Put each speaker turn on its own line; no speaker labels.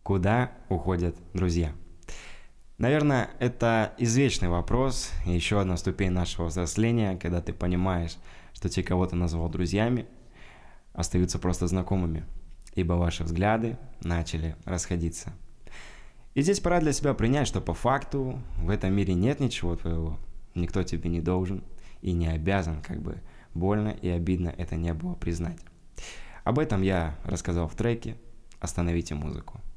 Куда уходят друзья? Наверное, это извечный вопрос, и еще одна ступень нашего взросления, когда ты понимаешь, что те, кого ты назвал друзьями, остаются просто знакомыми, ибо ваши взгляды начали расходиться. И здесь пора для себя принять, что по факту в этом мире нет ничего твоего, никто тебе не должен и не обязан, как бы больно и обидно это не было признать. Об этом я рассказал в треке «Остановите музыку».